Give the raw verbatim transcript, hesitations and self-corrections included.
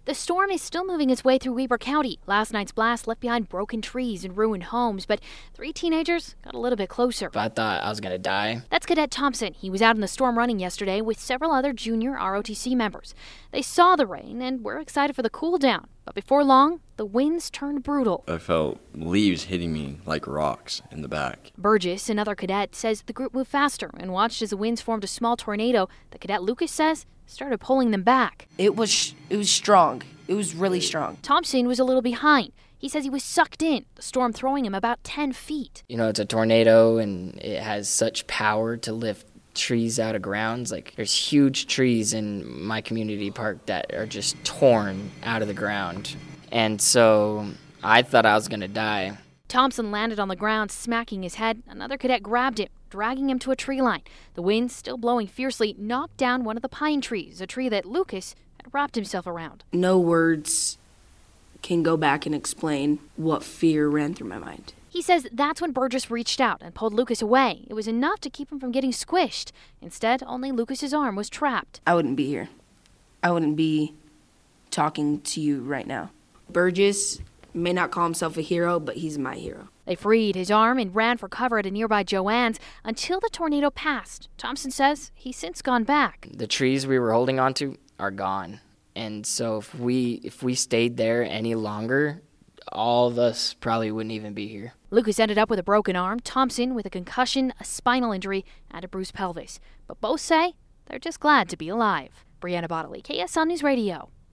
The storm is still moving its way through Weber County. Last night's blast left behind broken trees and ruined homes, but three teenagers got a little bit closer. I thought I was going to die. That's Cadet Thompson. He was out in the storm running yesterday with several other junior R O T C members. They saw the rain and were excited for the cool down. But before long, the winds turned brutal. I felt leaves hitting me like rocks in the back. Burgess, another cadet, says the group moved faster and watched as the winds formed a small tornado that Cadet Lucas says started pulling them back. It was it was strong. It was really strong. Thompson was a little behind. He says he was sucked in, the storm throwing him about ten feet. You know, it's a tornado, and it has such power to lift trees out of grounds. Like, there's huge trees in my community park that are just torn out of the ground. And so I thought I was going to die. Thompson landed on the ground, smacking his head. Another cadet grabbed him, dragging him to a tree line. The wind, still blowing fiercely, knocked down one of the pine trees, a tree that Lucas had wrapped himself around. No words can go back and explain what fear ran through my mind. He says that's when Burgess reached out and pulled Lucas away. It was enough to keep him from getting squished. Instead, only Lucas's arm was trapped. I wouldn't be here. I wouldn't be talking to you right now. Burgess may not call himself a hero, but he's my hero. They freed his arm and ran for cover at a nearby Joann's until the tornado passed. Thompson says he's since gone back. The trees we were holding onto are gone. And so if we if we stayed there any longer, all of us probably wouldn't even be here. Lucas ended up with a broken arm, Thompson with a concussion, a spinal injury, and a bruised pelvis. But both say they're just glad to be alive. Brianna Bodley, K S L News Radio.